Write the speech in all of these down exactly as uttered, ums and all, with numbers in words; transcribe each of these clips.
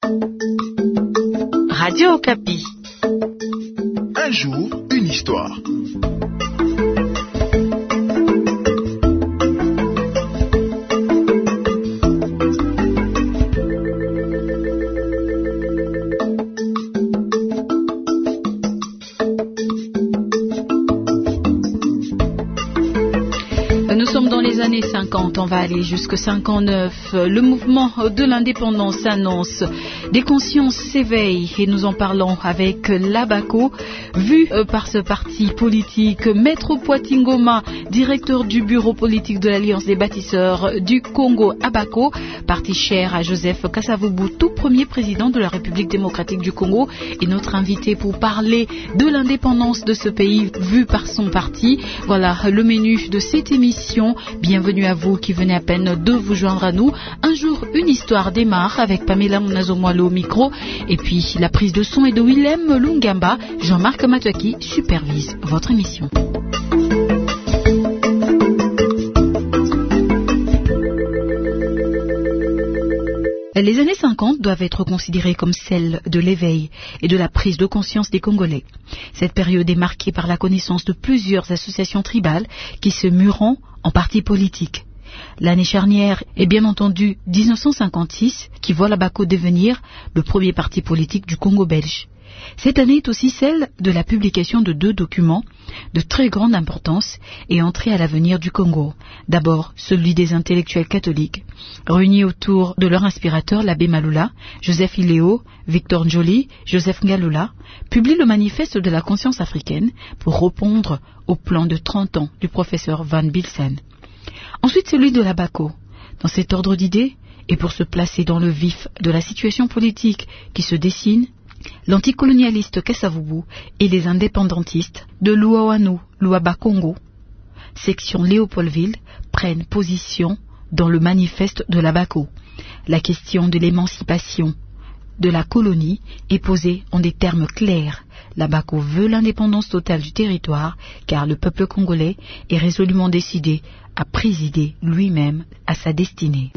Radio Okapi. Un jour, une histoire. Nous sommes dans les années cinquante, on va aller jusqu'à cinquante-neuf. Le mouvement de l'indépendance s'annonce. Des consciences s'éveillent et nous en parlons avec l'Abaco, vu par ce parti politique. Maître Poitingoma, directeur du bureau politique de l'Alliance des bâtisseurs du Congo, Abaco, parti cher à Joseph Kasavubu, tout premier président de la République démocratique du Congo, et notre invité pour parler de l'indépendance de ce pays vu par son parti. Voilà le menu de cette émission. Bienvenue à vous qui venez à peine de vous joindre à nous. Un jour, une histoire démarre avec Pamela Munazomoalo au micro, et puis la prise de son est de Willem Lungamba. Jean-Marc Matouaki supervise votre émission. Les années cinquante doivent être considérées comme celles de l'éveil et de la prise de conscience des Congolais. Cette période est marquée par la connaissance de plusieurs associations tribales qui se murent en partis politiques. L'année charnière est bien entendu mille neuf cent cinquante-six qui voit l'Abaco devenir le premier parti politique du Congo belge. Cette année est aussi celle de la publication de deux documents de très grande importance et entrée à l'avenir du Congo. D'abord, celui des intellectuels catholiques, réunis autour de leur inspirateur, l'abbé Malula, Joseph Iléo, Victor Njoli, Joseph Ngalula, publie le manifeste de la conscience africaine pour répondre au plan de trente ans du professeur Van Bilsen. Ensuite, celui de l'Abaco. Dans cet ordre d'idées, et pour se placer dans le vif de la situation politique qui se dessine, l'anticolonialiste Kasavubu et les indépendantistes de Luawanu, Luaba Congo, section Léopoldville, prennent position dans le manifeste de l'Abaco. La question de l'émancipation de la colonie est posée en des termes clairs. L'Abaco veut l'indépendance totale du territoire car le peuple congolais est résolument décidé à présider lui-même à sa destinée.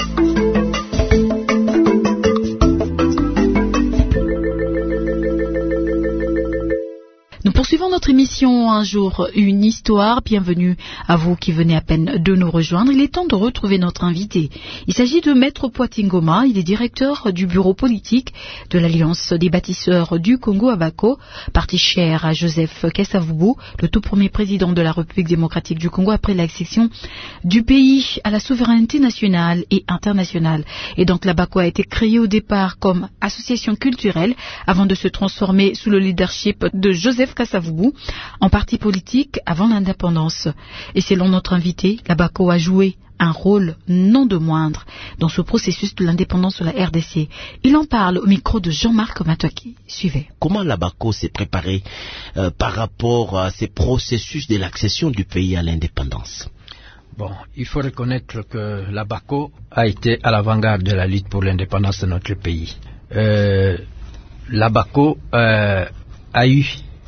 Nous poursuivons notre émission Un jour, une histoire. Bienvenue à vous qui venez à peine de nous rejoindre. Il est temps de retrouver notre invité. Il s'agit de Maître Poitingoma. Il est directeur du bureau politique de l'Alliance des bâtisseurs du Congo, Abaco, parti cher à Joseph Kasavubu, le tout premier président de la République démocratique du Congo après l'accession du pays à la souveraineté nationale et internationale. Et donc l'Abaco a été créé au départ comme association culturelle avant de se transformer sous le leadership de Joseph Kasavubu en parti politique avant l'indépendance. Et selon notre invité, l'Abaco a joué un rôle non de moindre dans ce processus de l'indépendance de la R D C. Il en parle au micro de Jean-Marc Matouaki. Suivez. Comment l'Abaco s'est préparé euh, par rapport à ces processus de l'accession du pays à l'indépendance? Bon, il faut reconnaître que l'Abaco a été à l'avant-garde de la lutte pour l'indépendance de notre pays. Euh, L'Abaco euh, a eu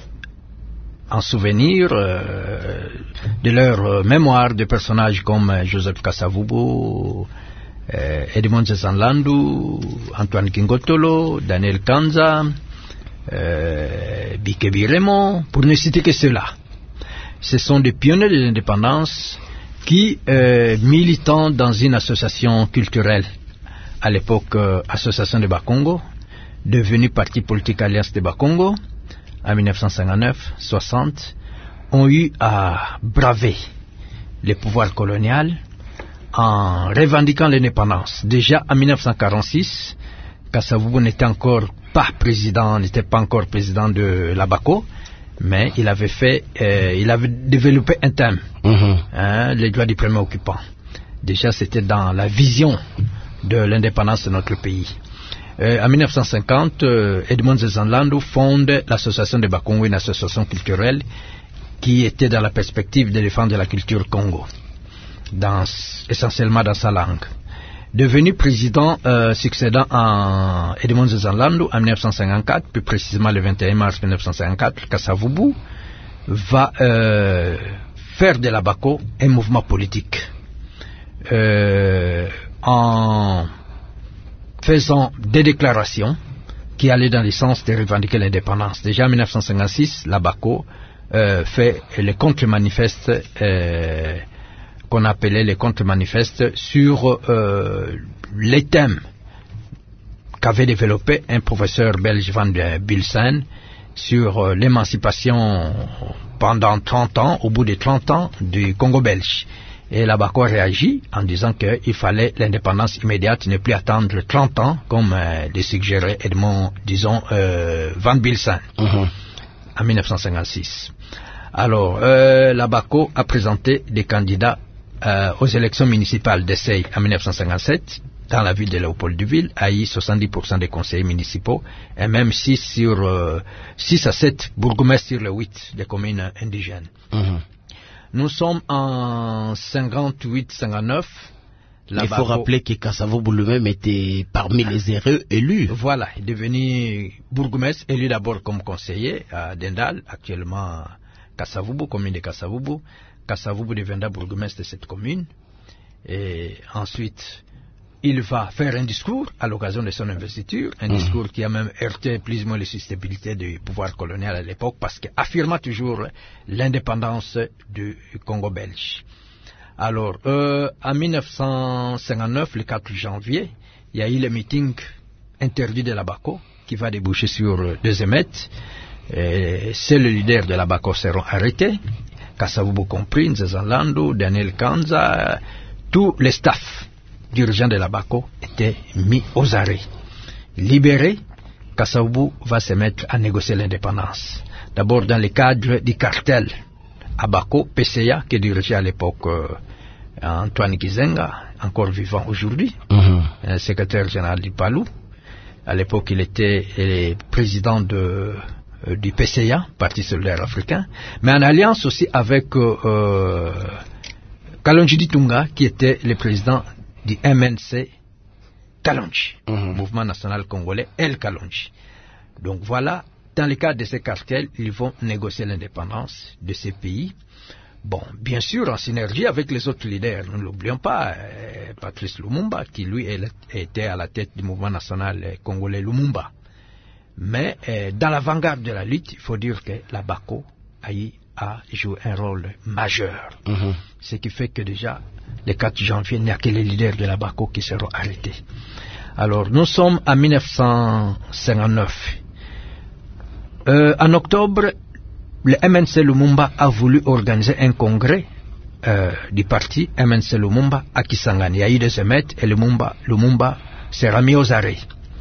en souvenir euh, de leur euh, mémoire de personnages comme euh, Joseph Kasavubu, euh, Edmond Zezanlandu, Antoine Kingotolo, Daniel Kanza, euh, Bikebi Raymond, pour ne citer que cela. Ce sont des pionniers de l'indépendance qui, euh, militant dans une association culturelle, à l'époque euh, Association de Bakongo, devenue Parti politique Alliance de Bakongo, en mille neuf cent cinquante-neuf soixante, ont eu à braver le pouvoir colonial en revendiquant l'indépendance. Déjà en mille neuf cent quarante-six, Kasavubu n'était encore pas président, n'était pas encore président de l'Abaco, mais il avait fait, euh, il avait développé un thème, mm-hmm. hein, les droits du premier occupant. Déjà, c'était dans la vision de l'indépendance de notre pays. Euh, en mille neuf cent cinquante, euh, Edmond Zezanlandu fonde l'association de Bakongo, une association culturelle qui était dans la perspective de défendre la culture Congo, dans, essentiellement dans sa langue. Devenu président euh, succédant à Edmond Zezanlandu en mille neuf cent cinquante-quatre, plus précisément le vingt et un mars mille neuf cent cinquante-quatre, Kasavubu va euh, faire de l'Abaco un mouvement politique. Euh, en faisant des déclarations qui allaient dans le sens de revendiquer l'indépendance. Déjà en mille neuf cent cinquante-six, la BACO euh, fait le contre-manifeste euh, qu'on appelait les contre-manifestes sur euh, les thèmes qu'avait développé un professeur belge Van Bilsen sur euh, l'émancipation pendant trente ans, au bout de trente ans du Congo belge. Et la BACO réagit en disant qu'il fallait l'indépendance immédiate, ne plus attendre trente ans, comme euh, le suggérait Edmond, disons, euh, Van Bilsen, uh-huh. en mille neuf cent cinquante-six. Alors, euh, la BACO a présenté des candidats euh, aux élections municipales d'Essay en mille neuf cent cinquante-sept, dans la ville de Léopoldville, a eu soixante-dix pour cent des conseillers municipaux, et même six, sur, euh, six à sept bourgmestres sur les huit des communes indigènes. Uh-huh. Nous sommes en cinquante-huit cinquante-neuf. Il faut rappeler que Kasavubu lui-même était parmi les heureux élus. Voilà, il est devenu bourgmestre, élu d'abord comme conseiller à Dendal, actuellement Kasavubu, commune de Kasavubu. Kasavubu deviendra bourgmestre de cette commune. Et ensuite, il va faire un discours à l'occasion de son investiture, un mmh. discours qui a même heurté plus ou moins les susceptibilités du pouvoir colonial à l'époque, parce qu'affirma toujours l'indépendance du Congo belge. Alors, euh, en mille neuf cent cinquante-neuf, le quatre janvier, il y a eu le meeting interdit de la BACO, qui va déboucher sur deux émeutes. C'est le leader de la BACO seront arrêtés, Kasavubu compris, Nzezalando, Daniel Kanza, tous les staffs dirigeants de la BACO étaient mis aux arrêts. Libéré, Kasavubu va se mettre à négocier l'indépendance. D'abord dans le cadre du cartel à BACO, P C A, qui dirigeait à l'époque euh, Antoine Kizenga, encore vivant aujourd'hui, mm-hmm. secrétaire général du Palou. À l'époque, il était le président de, euh, du P C A, Parti solidaire africain, mais en alliance aussi avec euh, Kalonji Ditunga, qui était le président du M N C Kalonji, mm-hmm. Mouvement national congolais, El Kalonji. Donc voilà, dans le cadre de ces cartels, ils vont négocier l'indépendance de ces pays. Bon, bien sûr, en synergie avec les autres leaders. Nous ne l'oublions pas, euh, Patrice Lumumba, qui lui était à la tête du mouvement national congolais Lumumba. Mais euh, dans l'avant-garde de la lutte, il faut dire que la BACO a, a joué un rôle majeur. Mm-hmm. Ce qui fait que déjà, le quatre janvier, il n'y a que les leaders de la BACO qui seront arrêtés. Alors, nous sommes en mille neuf cent cinquante-neuf. Euh, en octobre, le M N C Lumumba a voulu organiser un congrès euh, du parti M N C Lumumba à Kisangani. Il y a eu des émeutes et Lumumba, Lumumba sera mis aux arrêts.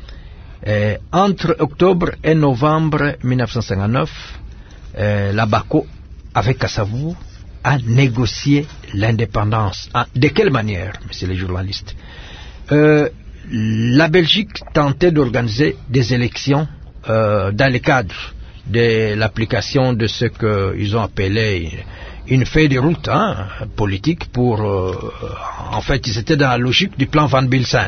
Euh, entre octobre et novembre mille neuf cent cinquante-neuf, euh, la BACO, avec Kasavubu, a négocié l'indépendance. Ah, de quelle manière, monsieur le journaliste? euh, La Belgique tentait d'organiser des élections euh, dans le cadre de l'application de ce qu'ils ont appelé une feuille de route hein, politique pour... Euh, en fait, ils étaient dans la logique du plan Van Bilsen.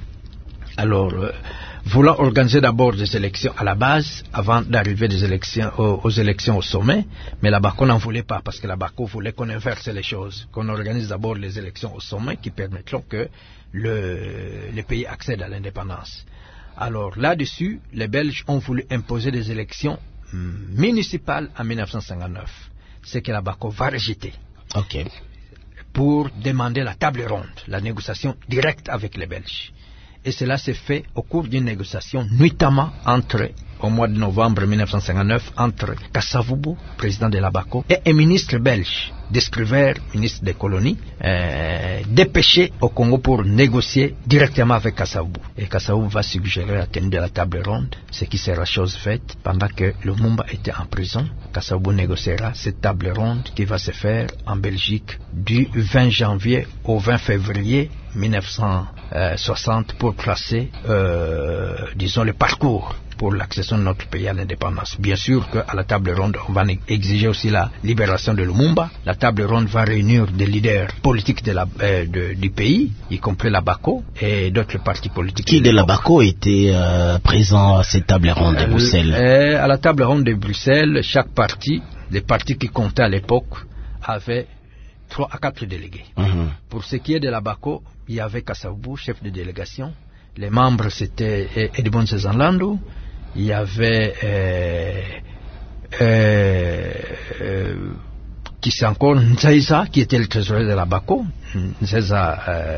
Alors, euh, voulant organiser d'abord des élections à la base, avant d'arriver des élections, aux, aux élections au sommet, mais la BACO n'en voulait pas, parce que la BACO voulait qu'on inverse les choses, qu'on organise d'abord les élections au sommet qui permettront que le, le pays accède à l'indépendance. Alors, là-dessus, les Belges ont voulu imposer des élections municipale en mille neuf cent cinquante-neuf, c'est que la BACO va rejeter okay. pour demander la table ronde, la négociation directe avec les Belges. Et cela s'est fait au cours d'une négociation nuitamment entre, au mois de novembre mille neuf cent cinquante-neuf, entre Kasavubu, président de la BACO, et un ministre belge, Descruver, ministre des colonies, euh, dépêché au Congo pour négocier directement avec Kasavubu. Et Kasavubu va suggérer la tenue de la table ronde, ce qui sera chose faite pendant que Lumumba était en prison. Kasavubu négociera cette table ronde qui va se faire en Belgique du vingt janvier au vingt février mille neuf cent soixante pour tracer, euh, disons, le parcours pour l'accession de notre pays à l'indépendance. Bien sûr qu'à la table ronde, on va exiger aussi la libération de Lumumba. La table ronde va réunir des leaders politiques de la, euh, de, du pays, y compris la BACO et d'autres partis politiques. Qui de, de la BACO était euh, présent à cette table ronde de Bruxelles? euh, À la table ronde de Bruxelles, chaque parti, les partis qui comptaient à l'époque, avaient trois à quatre délégués. Mm-hmm. Pour ce qui est de la BACO, il y avait Kasavubu, chef de délégation, Les membres, c'était Edmond Sezanlando, il y avait euh, euh, euh, qui c'est encore Nzeza, qui était le trésorier de la Bako. Nzeza, euh,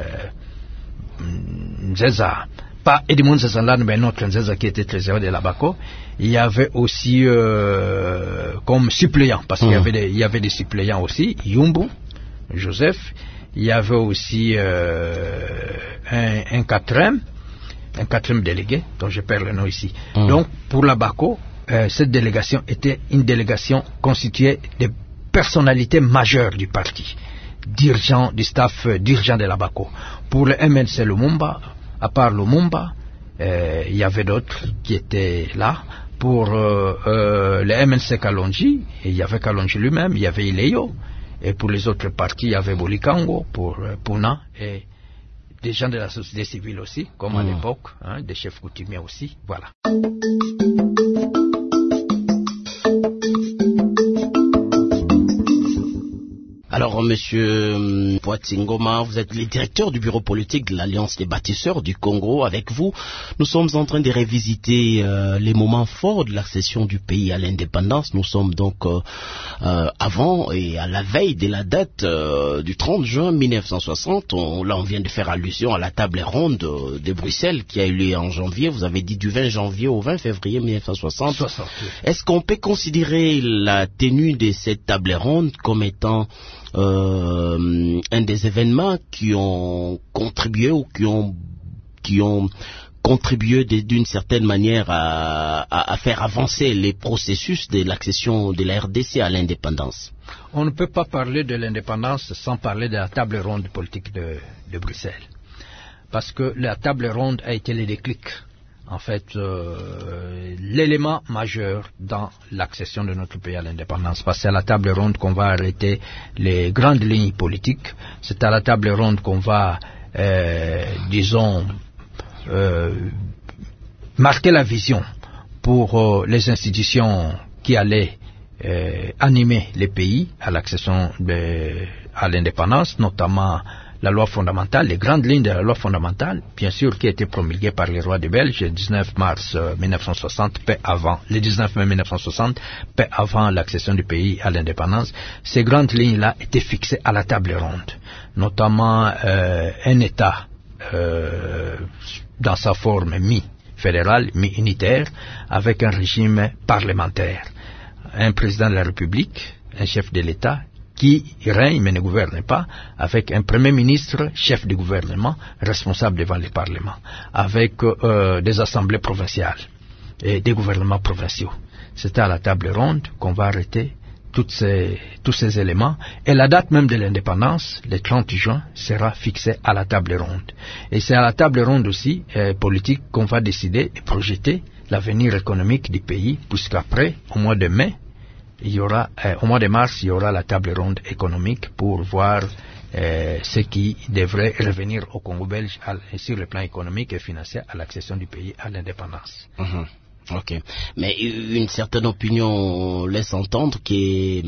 Nzeza, pas Edmond Sezanlando, mais notre Nzeza qui était trésorier de la Bako. Il y avait aussi euh, comme suppléant, parce mmh. qu'il y avait des, il y avait des suppléants aussi, Yumbu, Joseph. Il y avait aussi euh, un, un quatrième, un quatrième délégué, dont je perds le nom ici. Mmh. Donc, pour la Bako, euh, cette délégation était une délégation constituée de personnalités majeures du parti, dirigeants du staff euh, dirigeant de la Bako. Pour le M N C Lumumba, à part Lumumba, euh, il y avait d'autres qui étaient là. Pour euh, euh, le M N C Kalonji, il y avait Kalonji lui-même, il y avait Ileyo. Et pour les autres partis, il y avait Bolikango, pour euh, Puna, et des gens de la société civile aussi, comme mmh. à l'époque, hein, des chefs coutumiers aussi, voilà. Alors, monsieur Poatsingoma, vous êtes le directeur du bureau politique de l'Alliance des bâtisseurs du Congo. Avec vous, nous sommes en train de révisiter euh, les moments forts de l'accession du pays à l'indépendance. Nous sommes donc euh, euh, avant et à la veille de la date euh, du trente juin mille neuf cent soixante. On, là, on vient de faire allusion à la table ronde de, de Bruxelles qui a eu lieu en janvier. Vous avez dit du vingt janvier au vingt février mille neuf cent soixante. soixante oui. Est-ce qu'on peut considérer la tenue de cette table ronde comme étant Euh, un des événements qui ont contribué ou qui ont qui ont contribué d'une certaine manière à, à, à faire avancer les processus de l'accession de la R D C à l'indépendance? On ne peut pas parler de l'indépendance sans parler de la table ronde politique de, de Bruxelles, parce que la table ronde a été le déclic. En fait, euh, l'élément majeur dans l'accession de notre pays à l'indépendance, parce que c'est à la table ronde qu'on va arrêter les grandes lignes politiques, c'est à la table ronde qu'on va, euh, disons, euh, marquer la vision pour euh, les institutions qui allaient euh, animer les pays à l'accession de, à l'indépendance, notamment la loi fondamentale, les grandes lignes de la loi fondamentale, bien sûr, qui a été promulguée par les rois des Belges le dix-neuf mars mille neuf cent soixante, peu avant, le dix-neuf mai mille neuf cent soixante, peu avant l'accession du pays à l'indépendance. Ces grandes lignes-là étaient fixées à la table ronde, notamment euh, un État euh, dans sa forme mi-fédérale, mi-unitaire, avec un régime parlementaire, un président de la République, un chef de l'État, qui règne mais ne gouverne pas, avec un premier ministre, chef du gouvernement, responsable devant le Parlement, avec euh, des assemblées provinciales et des gouvernements provinciaux. C'est à la table ronde qu'on va arrêter toutes ces, tous ces éléments, et la date même de l'indépendance, le trente juin, sera fixée à la table ronde. Et c'est à la table ronde aussi, euh, politique, qu'on va décider et projeter l'avenir économique du pays, puisqu'après, au mois de mai, il y aura, euh, au mois de mars, il y aura la table ronde économique pour voir euh, ce qui devrait revenir au Congo belge à, sur le plan économique et financier à l'accession du pays à l'indépendance. Mmh. Ok, mais une certaine opinion laisse entendre que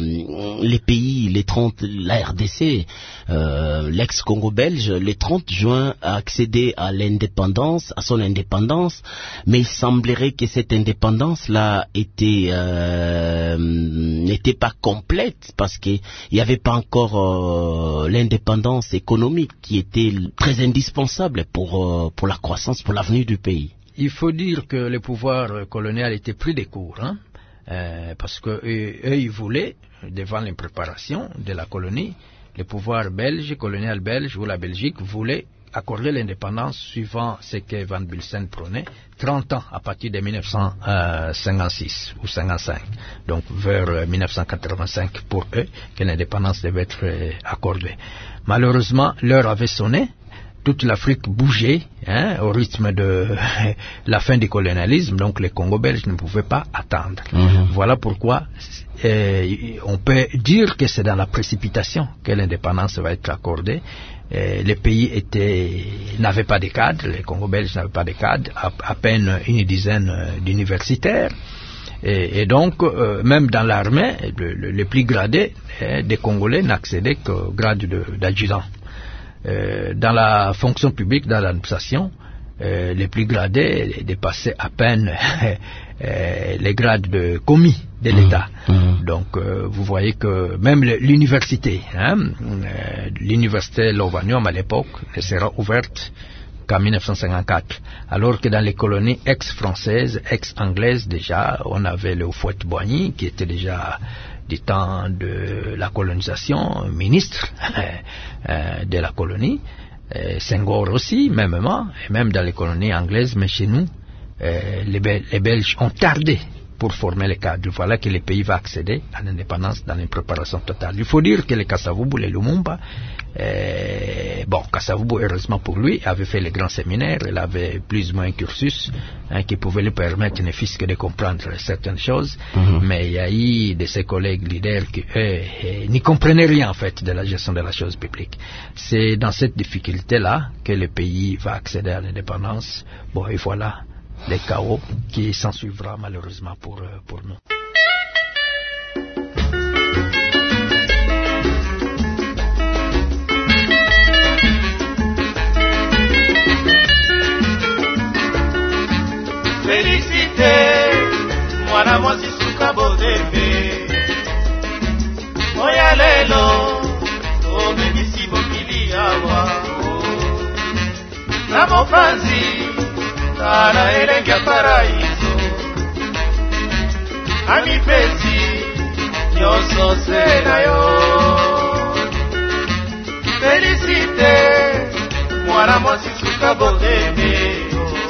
les pays, les trente, la R D C, euh, l'ex-Congo belge, le trente juin a accédé à l'indépendance, à son indépendance, mais il semblerait que cette indépendance-là était euh, n'était pas complète parce qu'il n'y avait pas encore euh, l'indépendance économique qui était très indispensable pour euh, pour la croissance, pour l'avenir du pays. Il faut dire que le pouvoir colonial était pris de court, hein, euh, parce que eux, eux, ils voulaient, devant l'impréparation de la colonie, le pouvoir belge, colonial belge ou la Belgique voulait accorder l'indépendance suivant ce que Van Bilsen prônait, trente ans à partir de mille neuf cent cinquante-six ou cinquante-cinq, donc vers mille neuf cent quatre-vingt-cinq pour eux, que l'indépendance devait être accordée. Malheureusement, l'heure avait sonné. Toute l'Afrique bougeait hein, au rythme de la fin du colonialisme, donc les Congo belges ne pouvaient pas attendre. Mmh. Voilà pourquoi euh, on peut dire que c'est dans la précipitation que l'indépendance va être accordée. Euh, les pays étaient, n'avaient pas de cadres, les Congo belges n'avaient pas de cadres, à, à peine une dizaine d'universitaires. Et, et donc, euh, même dans l'armée, le, le, les plus gradés euh, des Congolais n'accédaient qu'au grade d'adjudant. Euh, dans la fonction publique, dans l'administration, euh, les plus gradés dépassaient à peine euh, les grades de commis de l'État. Mmh. Mmh. Donc euh, vous voyez que même l'université, hein, euh, l'université Lovanium à l'époque ne sera ouverte qu'en mille neuf cent cinquante-quatre, alors que dans les colonies ex-françaises, ex-anglaises déjà, on avait le Houphouët-Boigny qui était déjà du temps de la colonisation, ministre euh, de la colonie, euh, Senghor aussi, mêmement, et même dans les colonies anglaises, mais chez nous, euh, les, Bel- les Belges ont tardé pour former les cadres. Voilà que le pays va accéder à l'indépendance dans une préparation totale. Il faut dire que les Kasavubu, les Lumumba, euh, bon, Kasavubu, heureusement pour lui, avait fait les grands séminaires, il avait plus ou moins un cursus hein, qui pouvait lui permettre, ne fût-ce que de comprendre certaines choses, mm-hmm. mais il y a eu de ses collègues leaders qui, eux, euh, n'y comprenaient rien en fait de la gestion de la chose publique. C'est dans cette difficulté-là que le pays va accéder à l'indépendance. Bon, et voilà les chaos qui s'en suivra malheureusement pour, pour nous. Félicité, mwana mwasi suka bodembe oya lelo obebisi mokili awa na mopanzi tala elenge ya paraiso amipesi nyonso se na yo. Félicité, mwana mwasi suka bodembe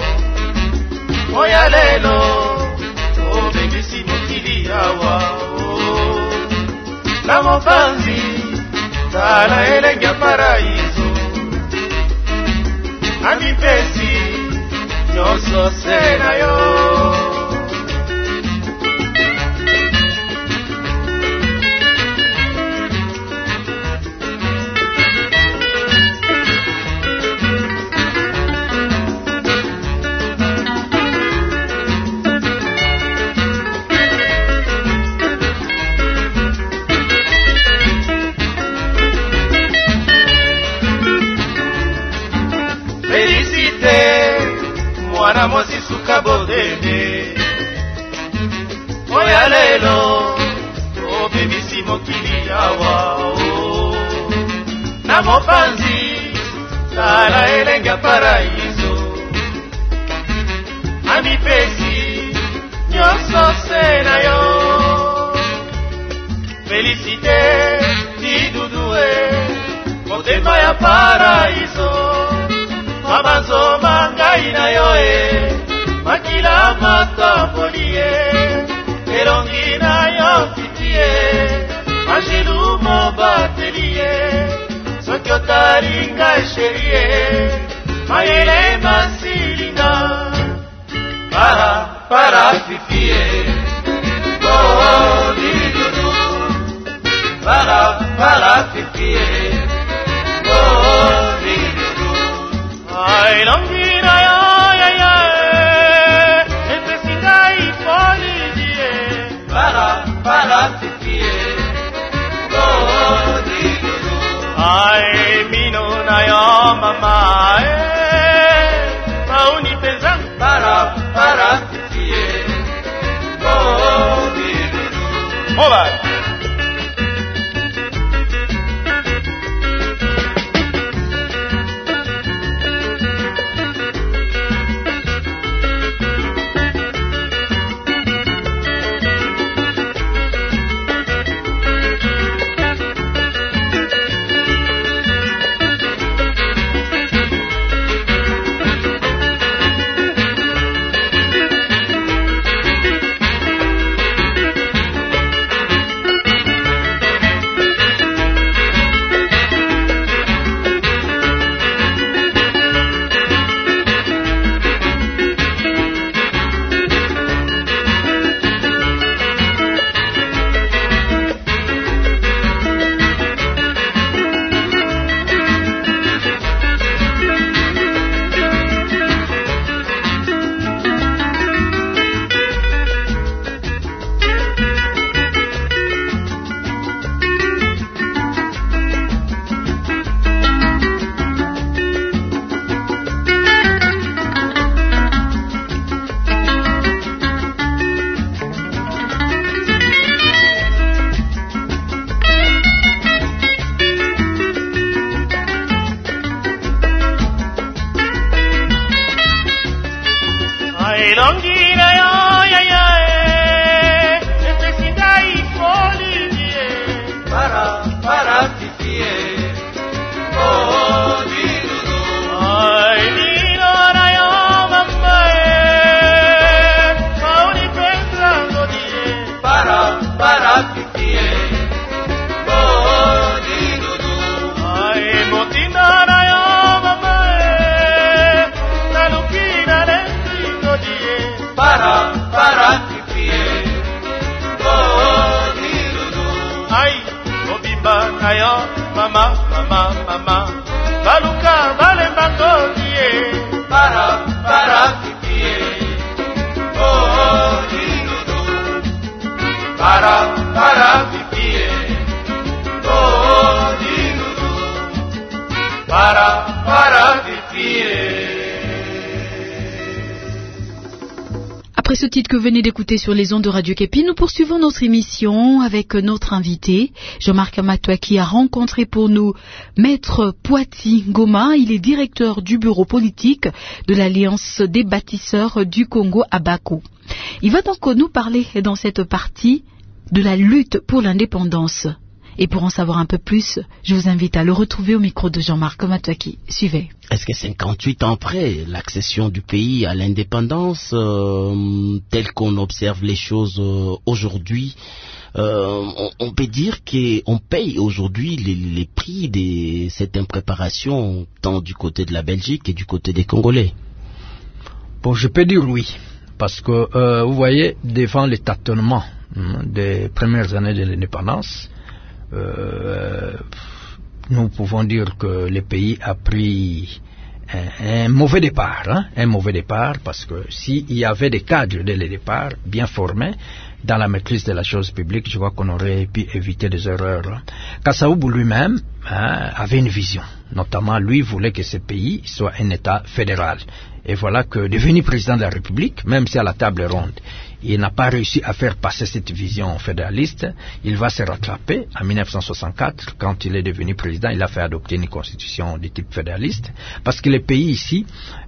oya lelo obebisi mokili awa na mopanzi tala elenge ya paraiso amipesi nyonso se na yo. Mwana mwasi suka bodembe oya lelo obebisi mokili awa na mopanzi tala elenge ya paraiso amipesi nyonso se na yo. Félicité didudue motema ya paraiso mabanzo mangai na yo e makila matapolie elongi na yo fitie majilumo batelie soki otalinga sherie mayele masilinga para para fifie oh didudu para para fifie oh I long in I ya ya e pesita I polidie para para tipie go didudu I mino na ya mama e pauni pezan para para tipie go didudu. Mobile elongira yo ya ya epesinga ifolidie para para pipie oh dirudu ay nilora yo mama mauni pensando die para para pipie oh dirudu ay motinara yo mama talukina dentro die para para pipie oh dirudu ay obimba ayo mama mama mama baluka balemba die para para pipie oh dirudu para para pipie oh dirudu para para pipie. Après ce titre que vous venez d'écouter sur les ondes de Radio Képi, nous poursuivons notre émission avec notre invité, Jean-Marc Amatoua, qui a rencontré pour nous Maître Poati Ngoma. Il est directeur du bureau politique de l'Alliance des bâtisseurs du Congo à Bako. Il va donc nous parler dans cette partie de la lutte pour l'indépendance. Et pour en savoir un peu plus, je vous invite à le retrouver au micro de Jean-Marc Amatouaki. Suivez. Est-ce que cinquante-huit ans après l'accession du pays à l'indépendance, euh, tel qu'on observe les choses euh, aujourd'hui, euh, on, on peut dire qu'on paye aujourd'hui les, les prix de cette impréparation, tant du côté de la Belgique et du côté des Congolais? Bon, je peux dire oui, parce que euh, vous voyez, devant les tâtonnements hein, des premières années de l'indépendance, Euh, nous pouvons dire que le pays a pris un, un mauvais départ, hein, un mauvais départ, parce que s'il y avait des cadres dès le départ bien formés dans la maîtrise de la chose publique, je crois qu'on aurait pu éviter des erreurs. Hein. Kassaoubou lui-même hein, avait une vision, notamment lui voulait que ce pays soit un État fédéral. Et voilà que devenu président de la République, même si à la table ronde, il n'a pas réussi à faire passer cette vision fédéraliste, il va se rattraper en mille neuf cent soixante-quatre, quand il est devenu président, il a fait adopter une constitution de type fédéraliste, parce que les pays ici,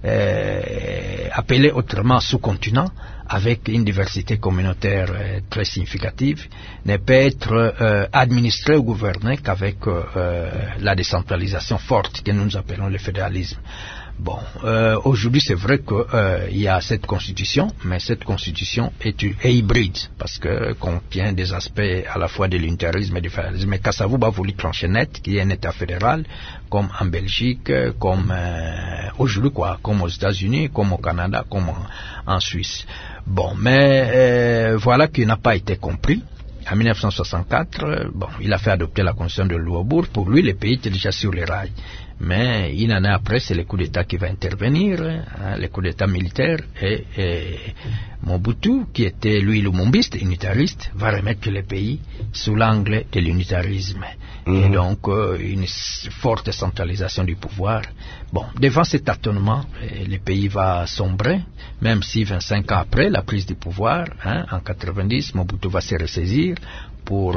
euh, appelés autrement sous-continent, avec une diversité communautaire euh, très significative, ne peut être euh, administré ou gouverné qu'avec euh, la décentralisation forte que nous appelons le fédéralisme. Bon, euh, aujourd'hui c'est vrai qu'il euh, y a cette constitution, mais cette constitution est, est hybride, parce que contient des aspects à la fois de l'unitarisme et du fédéralisme. Mais Kassavou a voulu trancher net, qui est un État fédéral, comme en Belgique, comme euh, aujourd'hui quoi, comme aux États-Unis, comme au Canada, comme en, en Suisse. Bon, mais euh, voilà qui n'a pas été compris. En mille neuf cent soixante-quatre, bon, il a fait adopter la constitution de Louisbourg. Pour lui, le pays était déjà sur les rails. Mais une année après, c'est le coup d'État qui va intervenir, hein, le coup d'État militaire, et, et Mobutu, qui était lui lumumbiste, unitariste, va remettre le pays sous l'angle de l'unitarisme. Mmh. Et donc, euh, une forte centralisation du pouvoir. Bon, devant cet tâtonnement, le pays va sombrer, même si vingt-cinq ans après la prise du pouvoir, hein, en quatre-vingt-dix, Mobutu va se ressaisir pour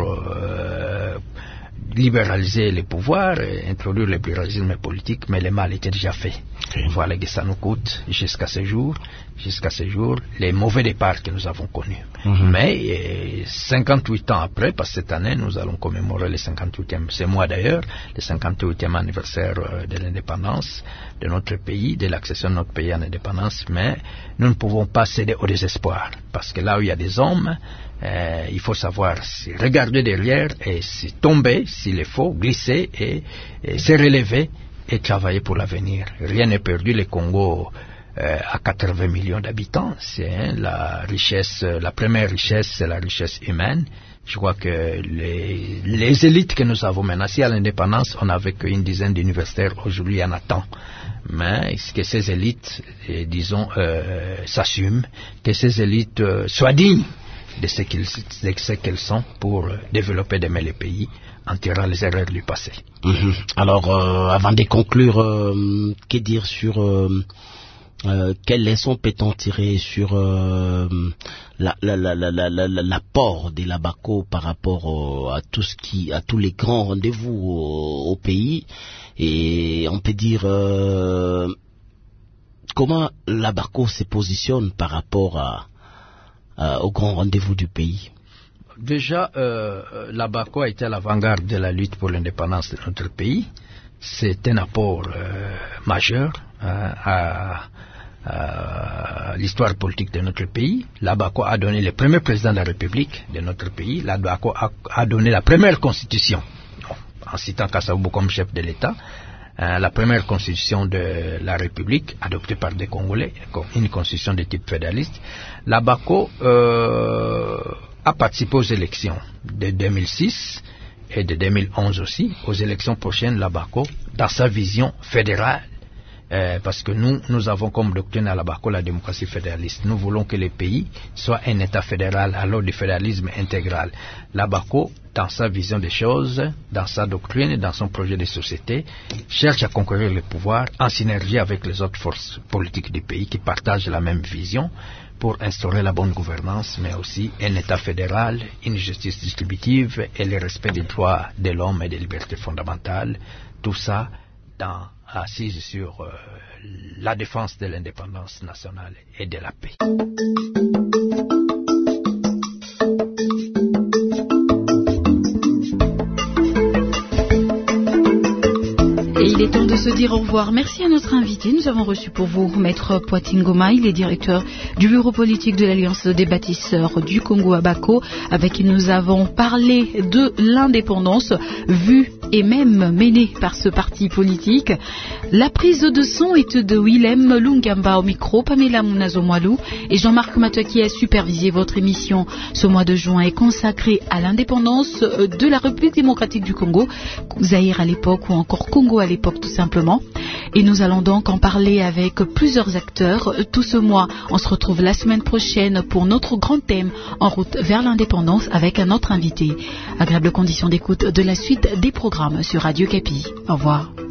euh, libéraliser les pouvoirs, introduire le pluralisme politique, mais le mal était déjà fait. Okay. Voilà que ça nous coûte jusqu'à ce jour, jusqu'à ce jour, les mauvais départs que nous avons connus. Mm-hmm. Mais euh, cinquante-huit ans après, parce que cette année, nous allons commémorer le cinquante-huitième, c'est moi d'ailleurs, le cinquante-huitième anniversaire euh, de l'indépendance de notre pays, de l'accession de notre pays à l'indépendance, mais nous ne pouvons pas céder au désespoir, parce que là où il y a des hommes, Euh, il faut savoir si regarder derrière et si tomber, s'il est faux, glisser et, et se relever et travailler pour l'avenir. Rien n'est perdu. Le Congo euh, a quatre-vingts millions d'habitants. C'est hein, la richesse, la première richesse, c'est la richesse humaine. Je crois que les, les élites que nous avons maintenant, si à l'indépendance, on n'avait qu'une dizaine d'universitaires, aujourd'hui il y en a tant. Mais que ces élites, eh, disons, euh, s'assument, que ces élites euh, soient dignes de ce qu'ils, de ce qu'elles sont pour développer demain les pays en tirant les erreurs du passé. Mmh. Alors, euh, avant de conclure, euh, que dire sur euh, euh, quelle leçon peut-on tirer sur euh, la, la, la, la, la, la, l'apport de la Bako par rapport au, à tout ce qui, à tous les grands rendez-vous au, au pays, et on peut dire euh, comment l'Abaco se positionne par rapport à, à, au grand rendez-vous du pays? Déjà, euh, l'Abaco a été à l'avant-garde de la lutte pour l'indépendance de notre pays. C'est un apport euh, majeur euh, à, à l'histoire politique de notre pays. L'Abaco a donné le premier président de la République de notre pays. L'Abaco a, a donné la première constitution, en citant Kasavubu comme chef de l'État. Euh, la première constitution de la République, adoptée par des Congolais, une constitution de type fédéraliste. L'Abaco euh, a participé aux élections de deux mille six et de deux mille onze aussi, aux élections prochaines, l'Abaco, dans sa vision fédérale, euh, parce que nous, nous avons comme doctrine à l'Abaco la démocratie fédéraliste. Nous voulons que le pays soit un État fédéral, alors du fédéralisme intégral. L'Abaco, dans sa vision des choses, dans sa doctrine, dans son projet de société, cherche à conquérir le pouvoir en synergie avec les autres forces politiques du pays qui partagent la même vision pour instaurer la bonne gouvernance, mais aussi un État fédéral, une justice distributive et le respect des droits de l'homme et des libertés fondamentales. Tout ça dans, assise sur euh, la défense de l'indépendance nationale et de la paix. Il est temps de se dire au revoir. Merci à notre invité. Nous avons reçu pour vous Maître Poitingoma. Il est directeur du bureau politique de l'Alliance des bâtisseurs du Congo Abaco, avec qui nous avons parlé de l'indépendance vue et même menée par ce parti politique. La prise de son est de Willem Lungamba au micro, Pamela Mounazomwalou et Jean-Marc Mathieu qui a supervisé votre émission. Ce mois de juin est consacré à l'indépendance de la République démocratique du Congo, Zaïre à l'époque ou encore Congo à l'époque tout simplement. Et nous allons donc en parler avec plusieurs acteurs tout ce mois. On se retrouve la semaine prochaine pour notre grand thème en route vers l'indépendance avec un autre invité. Agréable condition d'écoute de la suite des programmes sur Radio Kapi. Au revoir.